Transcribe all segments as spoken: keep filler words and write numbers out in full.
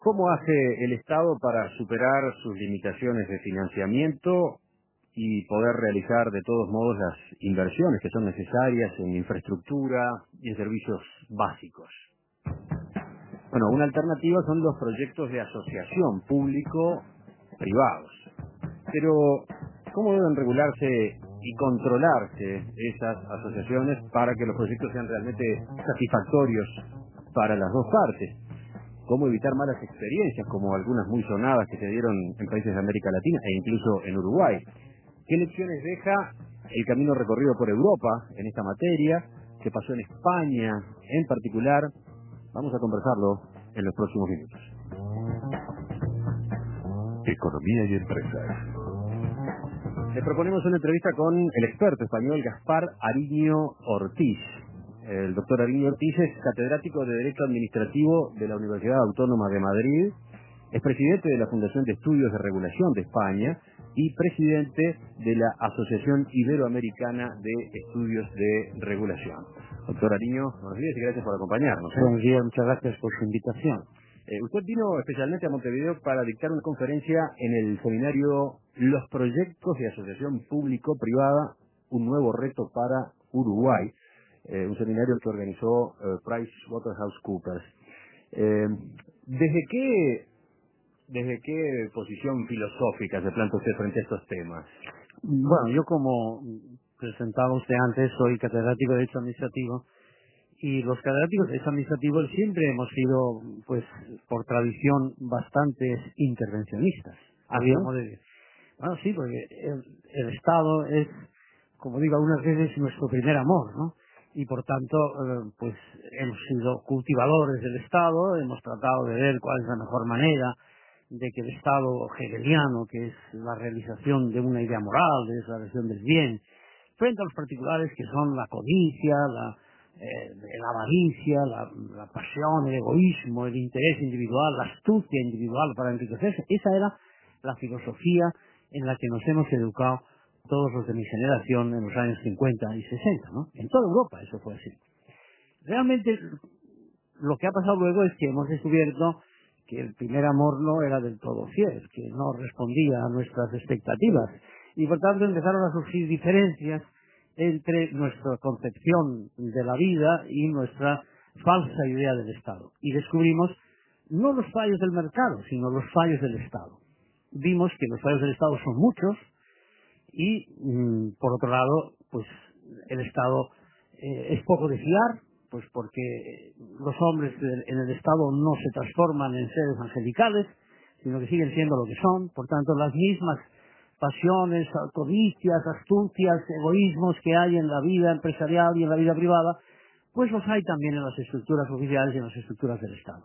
¿Cómo hace el Estado para superar sus limitaciones de financiamiento y poder realizar de todos modos las inversiones que son necesarias en infraestructura y en servicios básicos? Bueno, una alternativa son los proyectos de asociación público-privados. Pero, ¿cómo deben regularse y controlarse esas asociaciones para que los proyectos sean realmente satisfactorios para las dos partes? ¿Cómo evitar malas experiencias, como algunas muy sonadas que se dieron en países de América Latina e incluso en Uruguay? ¿Qué lecciones deja el camino recorrido por Europa en esta materia? ¿Qué pasó en España en particular? Vamos a conversarlo en los próximos minutos. Economía y empresas. Le proponemos una entrevista con el experto español Gaspar Ariño Ortiz. El doctor Ariño Ortiz es catedrático de Derecho Administrativo de la Universidad Autónoma de Madrid, es presidente de la Fundación de Estudios de Regulación de España y presidente de la Asociación Iberoamericana de Estudios de Regulación. Doctor Ariño, buenos días y gracias por acompañarnos. ¿eh? Buenos días, muchas gracias por su invitación. Eh, usted vino especialmente a Montevideo para dictar una conferencia en el seminario Los proyectos de asociación público-privada, un nuevo reto para Uruguay, eh, un seminario que organizó eh, PricewaterhouseCoopers. Eh, ¿Desde qué desde qué posición filosófica se plantea usted frente a estos temas? Bueno, yo como presentaba usted antes, soy catedrático de Derecho Administrativo, y los catedráticos de Derecho Administrativo siempre hemos sido, pues, por tradición, bastantes intervencionistas. Habíamos de... Bueno, sí, porque el, el Estado es, como digo algunas veces, nuestro primer amor, ¿no? Y por tanto, eh, pues, hemos sido cultivadores del Estado, hemos tratado de ver cuál es la mejor manera de que el Estado hegeliano, que es la realización de una idea moral, de la realización del bien, frente a los particulares que son la codicia, la, eh, la avaricia, la, la pasión, el egoísmo, el interés individual, la astucia individual para enriquecerse. Esa era la filosofía en la que nos hemos educado todos los de mi generación en los años cincuenta y sesenta, ¿no? En toda Europa eso fue así. Realmente lo que ha pasado luego es que hemos descubierto que el primer amor no era del todo fiel, que no respondía a nuestras expectativas, y por tanto empezaron a surgir diferencias entre nuestra concepción de la vida y nuestra falsa idea del Estado. Y descubrimos no los fallos del mercado, sino los fallos del Estado. Vimos que los fallos del Estado son muchos y, mmm, por otro lado, pues el Estado eh, es poco de fiar, pues porque los hombres en el Estado no se transforman en seres angelicales, sino que siguen siendo lo que son. Por tanto, las mismas pasiones, codicias, astucias, egoísmos que hay en la vida empresarial y en la vida privada, pues los hay también en las estructuras oficiales y en las estructuras del Estado.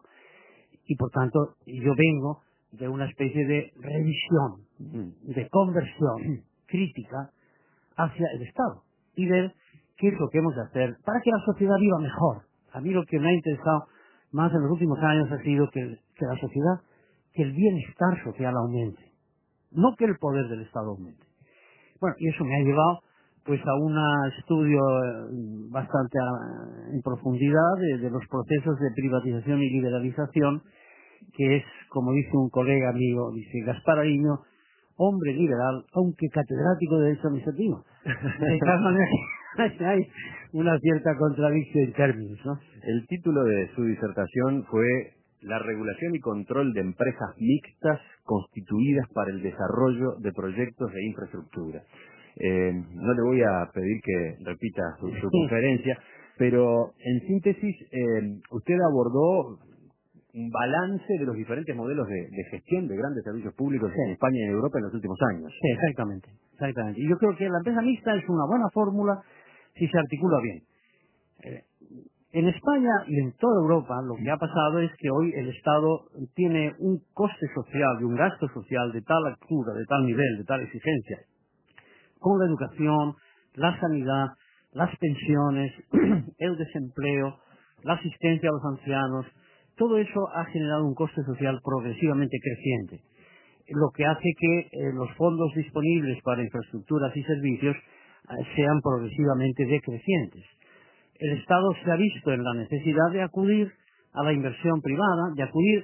Y por tanto, yo vengo de una especie de revisión, de conversión crítica hacia el Estado y ver qué es lo que hemos de hacer para que la sociedad viva mejor. A mí lo que me ha interesado más en los últimos años ha sido que, que la sociedad, que el bienestar social aumente, no que el poder del Estado aumente. Bueno, y eso me ha llevado pues a un estudio eh, bastante a, en profundidad de, de los procesos de privatización y liberalización, que es, como dice un colega amigo, dice Gaspar Ariño, hombre liberal, aunque catedrático de Derecho Administrativo. De tal manera hay una cierta contradicción en términos, ¿no? El título de su disertación fue La regulación y control de empresas mixtas constituidas para el desarrollo de proyectos de infraestructura. Eh, no le voy a pedir que repita su, su conferencia, pero en síntesis, eh, usted abordó un balance de los diferentes modelos de, de gestión de grandes servicios públicos Sí. en España y en Europa en los últimos años. Sí, exactamente, exactamente. Y yo creo que la empresa mixta es una buena fórmula si se articula bien. Eh, en España y en toda Europa lo que ha pasado es que hoy el Estado tiene un coste social y un gasto social de tal altura, de tal nivel, de tal exigencia, con la educación, la sanidad, las pensiones, el desempleo, la asistencia a los ancianos. Todo eso ha generado un coste social progresivamente creciente, lo que hace que eh, los fondos disponibles para infraestructuras y servicios eh, sean progresivamente decrecientes. El Estado se ha visto en la necesidad de acudir a la inversión privada, de acudir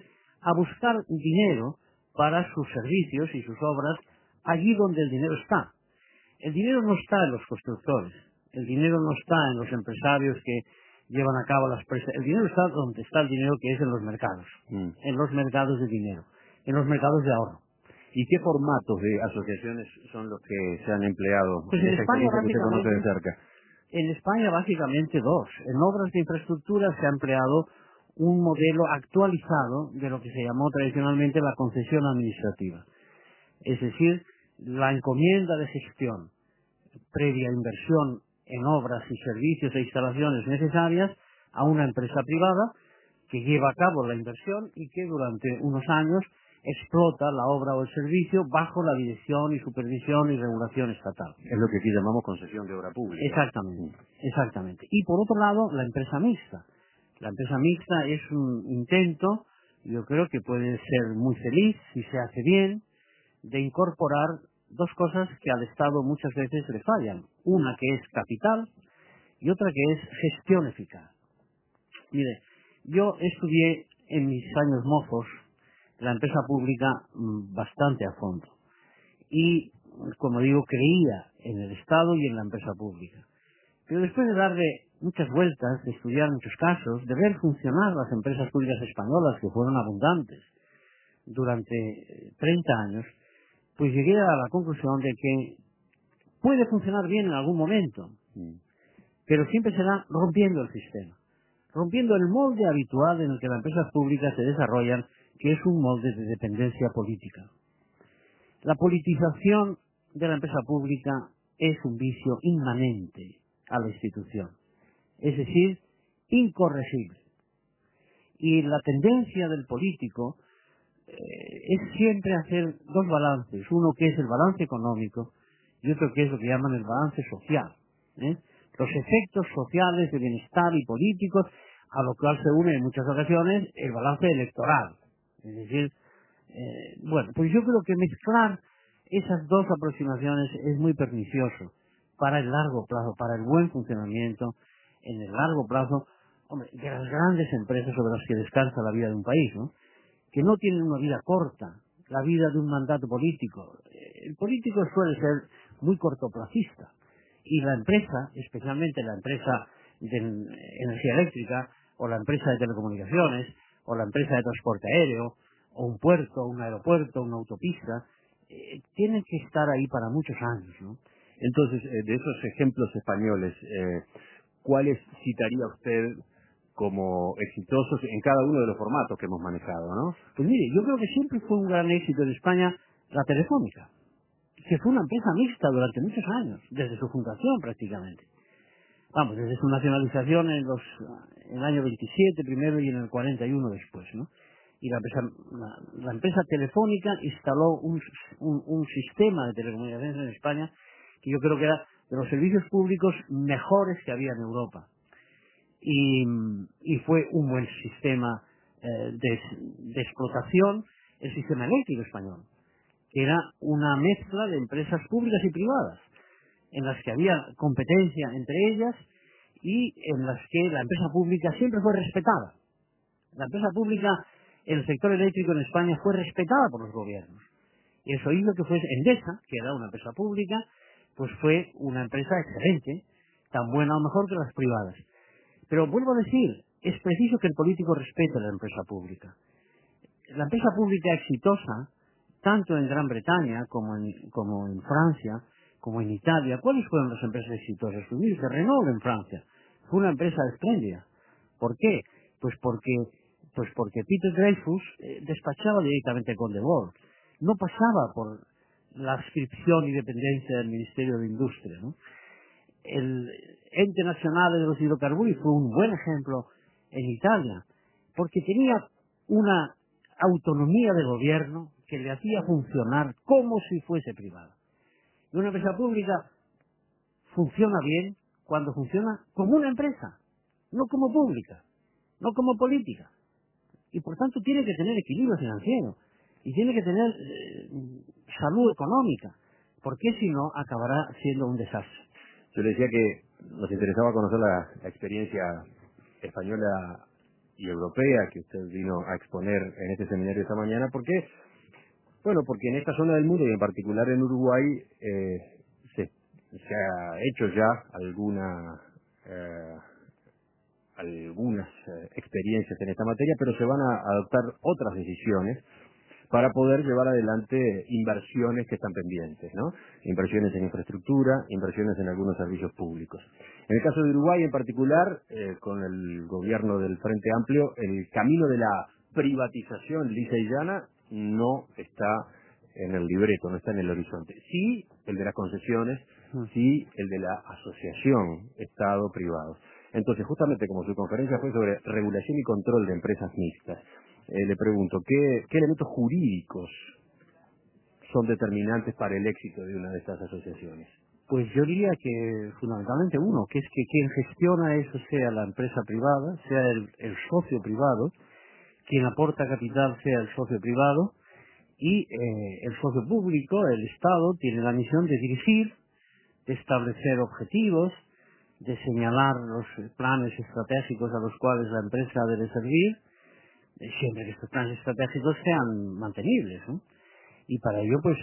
a buscar dinero para sus servicios y sus obras allí donde el dinero está. El dinero no está en los constructores, el dinero no está en los empresarios que llevan a cabo las presas. El dinero está donde está el dinero, que es en los mercados, mm. en los mercados de dinero, en los mercados de ahorro. ¿Y qué formatos de asociaciones son los que se han empleado pues en en esa España, experiencia que usted conoce de cerca? En España básicamente dos. En obras de infraestructura se ha empleado un modelo actualizado de lo que se llamó tradicionalmente la concesión administrativa. Es decir, la encomienda de gestión previa inversión en obras y servicios e instalaciones necesarias a una empresa privada que lleva a cabo la inversión y que durante unos años explota la obra o el servicio bajo la dirección y supervisión y regulación estatal. Es lo que aquí llamamos concesión de obra pública. Exactamente, exactamente. Y por otro lado, la empresa mixta. La empresa mixta es un intento, yo creo que puede ser muy feliz si se hace bien, de incorporar dos cosas que al Estado muchas veces le fallan. Una que es capital y otra que es gestión eficaz. Mire, yo estudié en mis años mozos la empresa pública bastante a fondo. Y, como digo, creía en el Estado y en la empresa pública. Pero después de darle muchas vueltas, de estudiar muchos casos, de ver funcionar las empresas públicas españolas, que fueron abundantes durante treinta años, pues llegué a la conclusión de que puede funcionar bien en algún momento, pero siempre será rompiendo el sistema, rompiendo el molde habitual en el que las empresas públicas se desarrollan, que es un molde de dependencia política. La politización de la empresa pública es un vicio inmanente a la institución, es decir, incorregible. Y la tendencia del político eh, es siempre hacer dos balances, uno que es el balance económico y otro que es lo que llaman el balance social, ¿eh? Los efectos sociales de bienestar y políticos, a lo cual se une en muchas ocasiones el balance electoral. Es decir, eh, bueno, pues yo creo que mezclar esas dos aproximaciones es muy pernicioso para el largo plazo, para el buen funcionamiento en el largo plazo, hombre, de las grandes empresas sobre las que descansa la vida de un país, ¿no? Que no tienen una vida corta, la vida de un mandato político. El político suele ser muy cortoplacista y la empresa, especialmente la empresa de energía eléctrica o la empresa de telecomunicaciones o la empresa de transporte aéreo o un puerto, un aeropuerto, una autopista, eh, tienen que estar ahí para muchos años, ¿no? Entonces, eh, de esos ejemplos españoles, eh, ¿cuáles citaría usted como exitosos en cada uno de los formatos que hemos manejado, no? Pues mire, yo creo que siempre fue un gran éxito en España la Telefónica, que fue una empresa mixta durante muchos años, desde su fundación prácticamente. Vamos, desde su nacionalización en los en el año veintisiete primero y en el cuarenta y uno después, ¿no? Y la empresa, la, la empresa Telefónica instaló un, un, un sistema de telecomunicaciones en España que yo creo que era de los servicios públicos mejores que había en Europa. Y, y fue un buen sistema eh, de, de explotación, el sistema eléctrico español, que era una mezcla de empresas públicas y privadas, en las que había competencia entre ellas y en las que la empresa pública siempre fue respetada. La empresa pública en el sector eléctrico en España fue respetada por los gobiernos. Y eso hizo que fue Endesa, que era una empresa pública, pues fue una empresa excelente, tan buena o mejor que las privadas. Pero vuelvo a decir, es preciso que el político respete a la empresa pública. La empresa pública exitosa, tanto en Gran Bretaña como en, como en Francia, como en Italia, ¿cuáles fueron las empresas exitosas? Pues mire, Renault en Francia fue una empresa espléndida. ¿Por qué? Pues porque, pues porque Peter Dreyfus eh, despachaba directamente con De Gaulle. No pasaba por la adscripción y dependencia del Ministerio de Industria, ¿no? El Ente Nacional de los Hidrocarburos fue un buen ejemplo en Italia, porque tenía una autonomía de gobierno que le hacía funcionar como si fuese privada. Y una empresa pública funciona bien cuando funciona como una empresa, no como pública, no como política. Y por tanto tiene que tener equilibrio financiero y tiene que tener eh, salud económica, porque si no acabará siendo un desastre. Yo le decía que nos interesaba conocer la, la experiencia española y europea que usted vino a exponer en este seminario esta mañana. ¿Por qué? Bueno, porque en esta zona del mundo y en particular en Uruguay eh, se, se ha hecho ya alguna eh, algunas eh, experiencias en esta materia, pero se van a adoptar otras decisiones para poder llevar adelante inversiones que están pendientes, ¿no? Inversiones en infraestructura, inversiones en algunos servicios públicos. En el caso de Uruguay en particular, eh, con el gobierno del Frente Amplio, el camino de la privatización lisa y llana no está en el libreto, no está en el horizonte. Sí el de las concesiones, sí el de la asociación Estado-privado. Entonces, justamente como su conferencia fue sobre regulación y control de empresas mixtas, Eh, le pregunto, ¿qué, ¿qué elementos jurídicos son determinantes para el éxito de una de estas asociaciones? Pues yo diría que fundamentalmente uno, que es que quien gestiona eso sea la empresa privada, sea el, el socio privado, quien aporta capital sea el socio privado, y eh, el socio público, el Estado, tiene la misión de dirigir, de establecer objetivos, de señalar los planes estratégicos a los cuales la empresa debe servir, siempre que estos planes estratégicos sean mantenibles, ¿no? Y para ello, pues,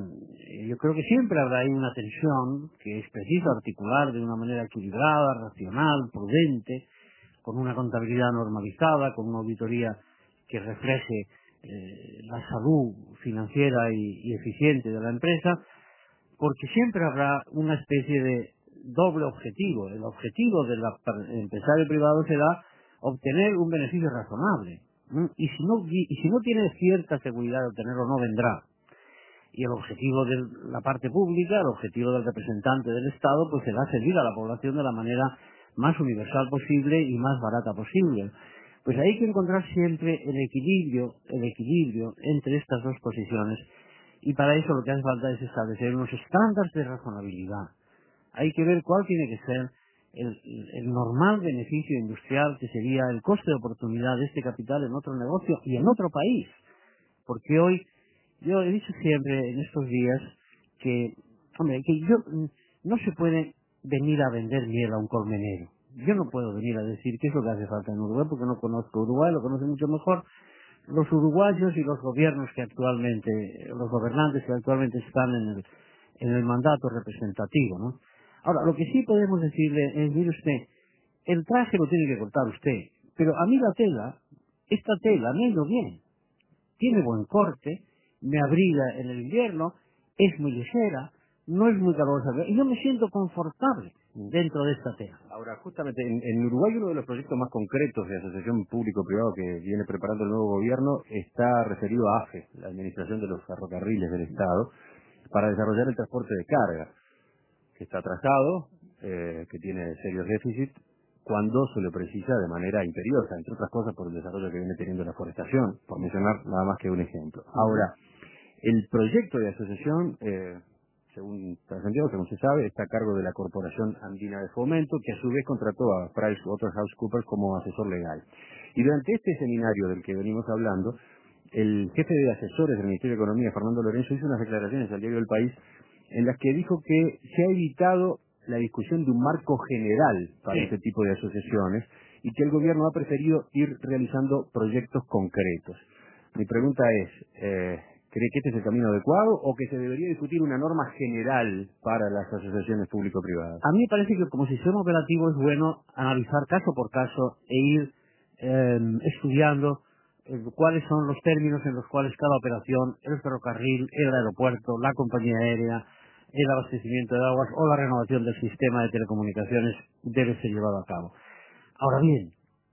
eh, yo creo que siempre habrá ahí una tensión que es preciso articular de una manera equilibrada, racional, prudente, con una contabilidad normalizada, con una auditoría que refleje eh, la salud financiera y, y eficiente de la empresa, porque siempre habrá una especie de doble objetivo. El objetivo del empresario privado será obtener un beneficio razonable. ¿Mm? Y si no y si no tiene cierta seguridad de obtenerlo, no vendrá. Y el objetivo de la parte pública, el objetivo del representante del Estado, pues será servir a la población de la manera más universal posible y más barata posible. Pues hay que encontrar siempre el equilibrio, el equilibrio entre estas dos posiciones, y para eso lo que hace falta es establecer unos estándares de razonabilidad. Hay que ver cuál tiene que ser el, el normal beneficio industrial, que sería el coste de oportunidad de este capital en otro negocio y en otro país. Porque hoy, yo he dicho siempre en estos días que, hombre, que yo no se puede venir a vender miel a un colmenero. Yo no puedo venir a decir qué es lo que hace falta en Uruguay, porque no conozco Uruguay, lo conocen mucho mejor los uruguayos y los gobiernos que actualmente, los gobernantes que actualmente están en el, en el mandato representativo, ¿no? Ahora, lo que sí podemos decirle es, mire usted, el traje lo tiene que cortar usted, pero a mí la tela, esta tela me ha ido bien, tiene buen corte, me abriga en el invierno, es muy ligera, no es muy calurosa, y yo me siento confortable dentro de esta tela. Ahora, justamente en, en Uruguay uno de los proyectos más concretos de asociación público-privado que viene preparando el nuevo gobierno está referido a AFE, la Administración de los Ferrocarriles del Estado, para desarrollar el transporte de carga, que está atrasado, eh, que tiene serios déficits, cuando se lo precisa de manera imperiosa, entre otras cosas por el desarrollo que viene teniendo la forestación, por mencionar nada más que un ejemplo. Ahora, el proyecto de asociación, eh, según trascendido, según se sabe, está a cargo de la Corporación Andina de Fomento, que a su vez contrató a PricewaterhouseCoopers como asesor legal. Y durante este seminario del que venimos hablando, el jefe de asesores del Ministerio de Economía, Fernando Lorenzo, hizo unas declaraciones al diario El País en las que dijo que se ha evitado la discusión de un marco general para Sí. este tipo de asociaciones y que el gobierno ha preferido ir realizando proyectos concretos. Mi pregunta es, eh, ¿cree que este es el camino adecuado o que se debería discutir una norma general para las asociaciones público-privadas? A mí me parece que como sistema operativo es bueno analizar caso por caso e ir eh, estudiando eh, cuáles son los términos en los cuales cada operación, el ferrocarril, el aeropuerto, la compañía aérea, el abastecimiento de aguas o la renovación del sistema de telecomunicaciones debe ser llevado a cabo. Ahora bien,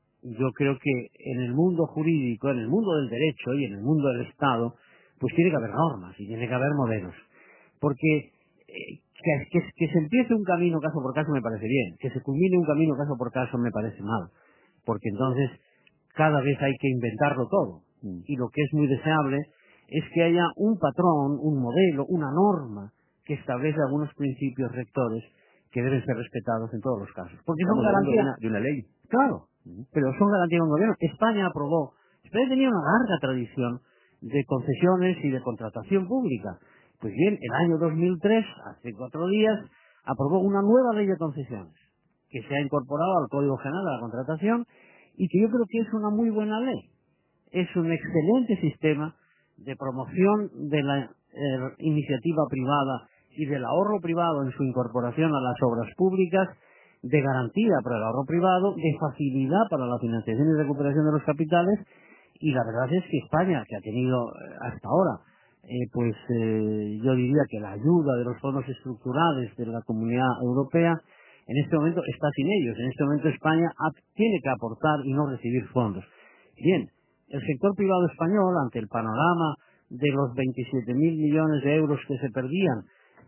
yo creo que en el mundo jurídico, en el mundo del derecho y en el mundo del Estado, pues tiene que haber normas y tiene que haber modelos. Porque eh, que, que, que se empiece un camino caso por caso me parece bien, que se culmine un camino caso por caso me parece mal, porque entonces cada vez hay que inventarlo todo. Mm. Y lo que es muy deseable es que haya un patrón, un modelo, una norma que establece algunos principios rectores que deben ser respetados en todos los casos. Porque son Estamos hablando de garantías, una, de una ley. claro, Ujú. pero son garantías de un gobierno. España aprobó, España tenía una larga tradición de concesiones y de contratación pública. Pues bien, el año dos mil tres, hace cuatro días, aprobó una nueva ley de concesiones que se ha incorporado al Código General de la Contratación y que yo creo que es una muy buena ley. Es un excelente sistema de promoción de la eh, iniciativa privada y del ahorro privado en su incorporación a las obras públicas, de garantía para el ahorro privado, de facilidad para la financiación y recuperación de los capitales, y la verdad es que España, que ha tenido eh, hasta ahora, eh, pues eh, yo diría que la ayuda de los fondos estructurales de la Comunidad Europea, en este momento está sin ellos. En este momento España ha, tiene que aportar y no recibir fondos. Bien, el sector privado español, ante el panorama de los veintisiete mil millones de euros que se perdían,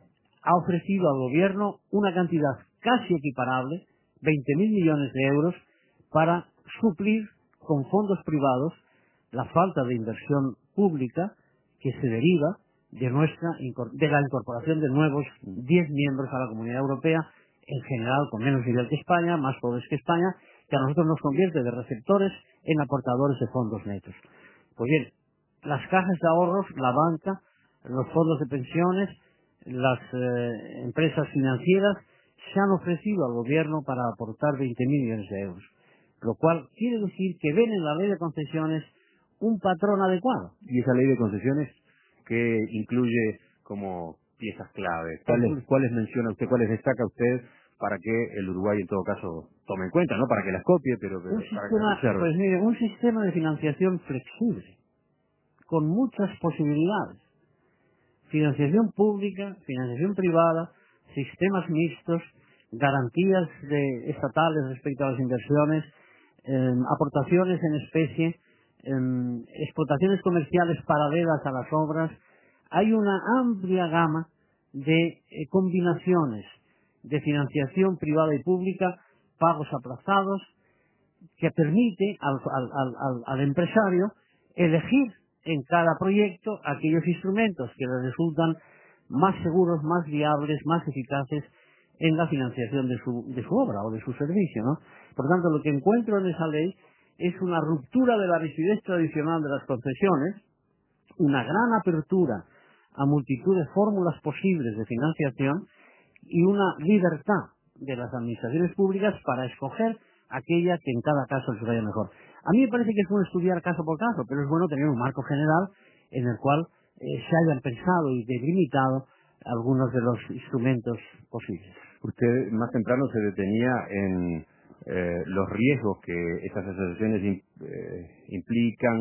ha ofrecido al gobierno una cantidad casi equiparable, veinte mil millones de euros, para suplir con fondos privados la falta de inversión pública que se deriva de nuestra de la incorporación de nuevos diez miembros a la Comunidad Europea, en general con menos nivel que España, más pobres que España, que a nosotros nos convierte de receptores en aportadores de fondos netos. Pues bien, las cajas de ahorros, la banca, los fondos de pensiones, las eh, empresas financieras se han ofrecido al gobierno para aportar veinte mil millones de euros, lo cual quiere decir que ven en la ley de concesiones un patrón adecuado. ¿Y esa ley de concesiones que incluye como piezas clave? ¿Cuáles, cuáles menciona usted, cuáles destaca usted para que el Uruguay en todo caso tome en cuenta, no para que las copie, pero, pero Un para sistema, que las observe? pues mire, un sistema de financiación flexible, con muchas posibilidades. Financiación pública, financiación privada, sistemas mixtos, garantías de estatales respecto a las inversiones, eh, aportaciones en especie, eh, explotaciones comerciales paralelas a las obras. Hay una amplia gama de eh, combinaciones de financiación privada y pública, pagos aplazados, que permite al, al, al, al empresario elegir en cada proyecto aquellos instrumentos que le resultan más seguros, más viables, más eficaces en la financiación de su, de su obra o de su servicio, ¿no? Por tanto, lo que encuentro en esa ley es una ruptura de la rigidez tradicional de las concesiones, una gran apertura a multitud de fórmulas posibles de financiación y una libertad de las administraciones públicas para escoger aquella que en cada caso les vaya mejor. A mí me parece que es bueno estudiar caso por caso, pero es bueno tener un marco general en el cual eh, se hayan pensado y delimitado algunos de los instrumentos posibles. Usted más temprano se detenía en eh, los riesgos que estas asociaciones in, eh, implican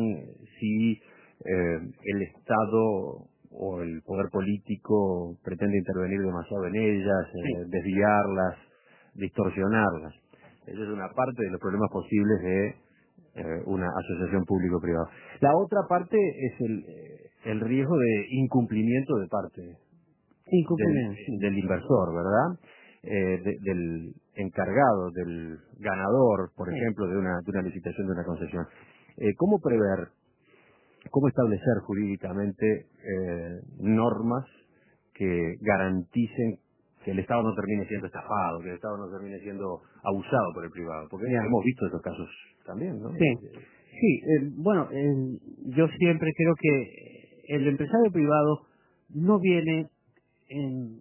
si eh, el Estado o el poder político pretende intervenir demasiado en ellas, eh, Sí. desviarlas, distorsionarlas. Esa es una parte de los problemas posibles de eh, una asociación público-privada. La otra parte es el, eh, el riesgo de incumplimiento de parte Incumplimiento. del, del inversor, ¿verdad? Eh, de, del encargado, del ganador, por Sí. ejemplo, de una, de una licitación, de una concesión. Eh, ¿Cómo prever, cómo establecer jurídicamente eh, normas que garanticen que el Estado no termine siendo estafado, que el Estado no termine siendo abusado por el privado? Porque Ya. hemos visto esos casos también, ¿no? Sí, sí. Eh, bueno, eh, yo siempre creo que el empresario privado no viene en,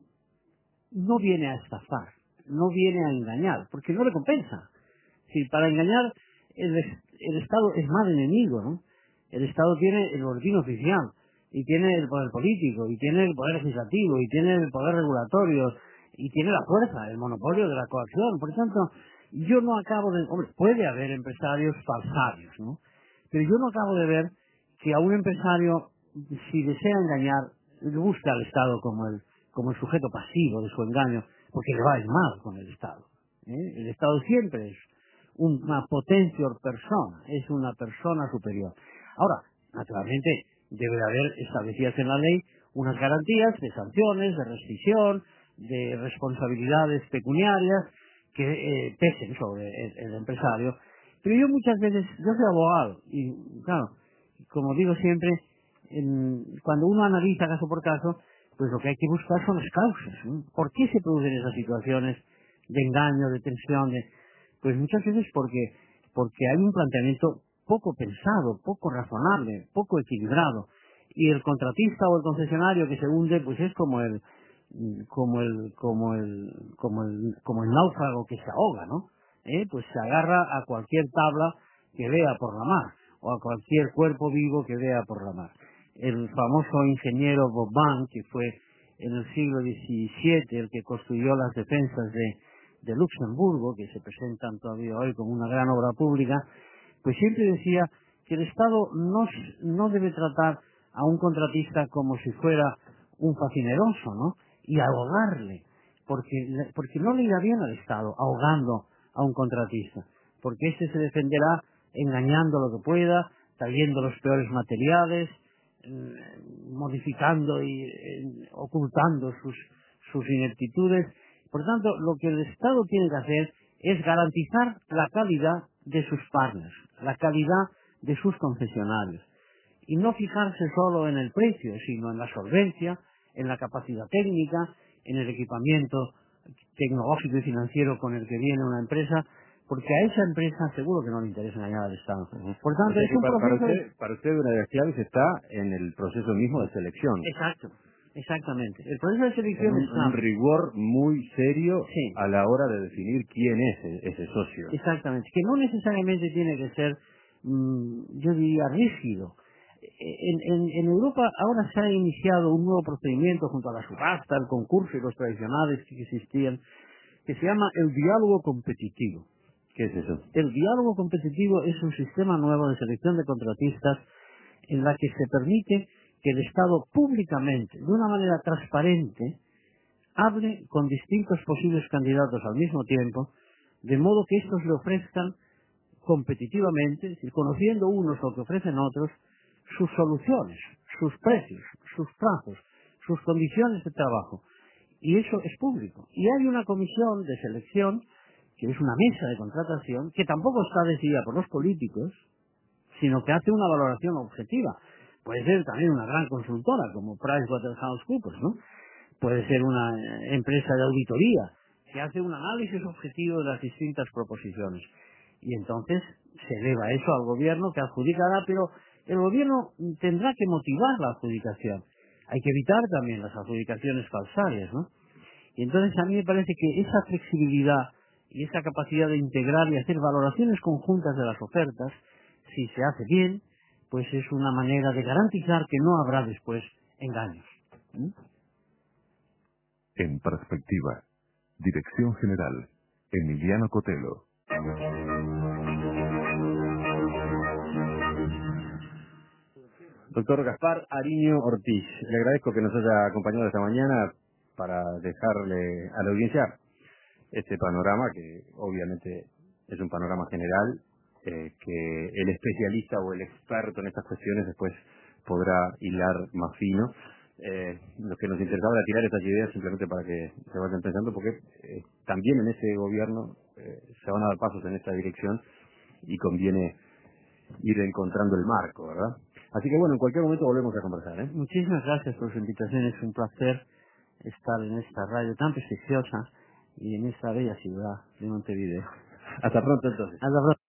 no viene a estafar, no viene a engañar, porque no le compensa. Si para engañar el, el Estado es mal enemigo, ¿no? El Estado tiene el boletín oficial, y tiene el poder político, y tiene el poder legislativo, y tiene el poder regulatorio, y tiene la fuerza, el monopolio de la coacción. Por tanto, yo no acabo de... Hombre, puede haber empresarios falsarios, ¿no? Pero yo no acabo de ver que a un empresario, si desea engañar, le busca al Estado como el, como el sujeto pasivo de su engaño, porque le va a ir mal con el Estado, ¿eh? El Estado siempre es una potencior persona, es una persona superior. Ahora, naturalmente, debe de haber establecidas en la ley unas garantías de sanciones, de rescisión, de responsabilidades pecuniarias que eh, pesen sobre el, el empresario. Pero yo muchas veces, yo soy abogado, y claro, como digo siempre, en, cuando uno analiza caso por caso, pues lo que hay que buscar son las causas, ¿no? ¿Por qué se producen esas situaciones de engaño, de tensión? De, pues muchas veces porque, porque hay un planteamiento poco pensado, poco razonable, poco equilibrado. Y el contratista o el concesionario que se hunde, pues es como el, como el, como el, como el, como el náufrago que se ahoga, ¿no? ¿Eh? Pues se agarra a cualquier tabla que vea por la mar, o a cualquier cuerpo vivo que vea por la mar. El famoso ingeniero Vauban, que fue en el siglo diecisiete el que construyó las defensas de, de Luxemburgo, que se presentan todavía hoy como una gran obra pública, pues siempre decía que el Estado no, no debe tratar a un contratista como si fuera un facineroso, ¿no? Y ahogarle, porque, porque no le irá bien al Estado ahogando a un contratista, porque éste se defenderá engañando lo que pueda, trayendo los peores materiales, eh, modificando y eh, ocultando sus, sus ineptitudes. Por tanto, lo que el Estado tiene que hacer es garantizar la calidad de sus partners, la calidad de sus concesionarios, y no fijarse solo en el precio, sino en la solvencia, en la capacidad técnica, en el equipamiento tecnológico y financiero con el que viene una empresa, porque a esa empresa seguro que no le interesa engañar al Estado. Por tanto, o sea es que un para, para proceso... usted, para usted una de las claves está en el proceso mismo de selección. Exacto, exactamente. El proceso de En selección un, está... un rigor muy serio Sí, a la hora de definir quién es ese, ese socio. exactamente. Que no necesariamente tiene que ser, mmm, yo diría, rígido. En, en, en Europa ahora se ha iniciado un nuevo procedimiento junto a la subasta, el concurso y los tradicionales que existían, que se llama el diálogo competitivo. ¿Qué es eso? El diálogo competitivo es un sistema nuevo de selección de contratistas en la que se permite que el Estado públicamente, de una manera transparente, hable con distintos posibles candidatos al mismo tiempo, de modo que estos le ofrezcan competitivamente, es decir, conociendo unos lo que ofrecen otros, sus soluciones, sus precios, sus plazos, sus condiciones de trabajo. Y eso es público. Y hay una comisión de selección, que es una mesa de contratación, que tampoco está decidida por los políticos, sino que hace una valoración objetiva. Puede ser también una gran consultora, como PricewaterhouseCoopers, ¿no? Puede ser una eh, empresa de auditoría, que hace un análisis objetivo de las distintas proposiciones. Y entonces se eleva eso al gobierno, que adjudicará, pero el gobierno tendrá que motivar la adjudicación. Hay que evitar también las adjudicaciones falsarias, ¿no? Y entonces a mí me parece que esa flexibilidad y esa capacidad de integrar y hacer valoraciones conjuntas de las ofertas, si se hace bien, pues es una manera de garantizar que no habrá después engaños. ¿Mm? En perspectiva. Dirección General. Emiliano Cotelo. Doctor Gaspar Ariño Ortiz, le agradezco que nos haya acompañado esta mañana para dejarle a la audiencia este panorama, que obviamente es un panorama general, eh, que el especialista o el experto en estas cuestiones después podrá hilar más fino. Eh, lo que nos interesaba era tirar estas ideas simplemente para que se vayan pensando, porque eh, también en ese gobierno eh, se van a dar pasos en esta dirección y conviene ir encontrando el marco, ¿verdad? Así que bueno, en cualquier momento volvemos a conversar, ¿eh? Muchísimas gracias por su invitación. Es un placer estar en esta radio tan prestigiosa y en esta bella ciudad de Montevideo. Hasta pronto entonces. Hasta pronto.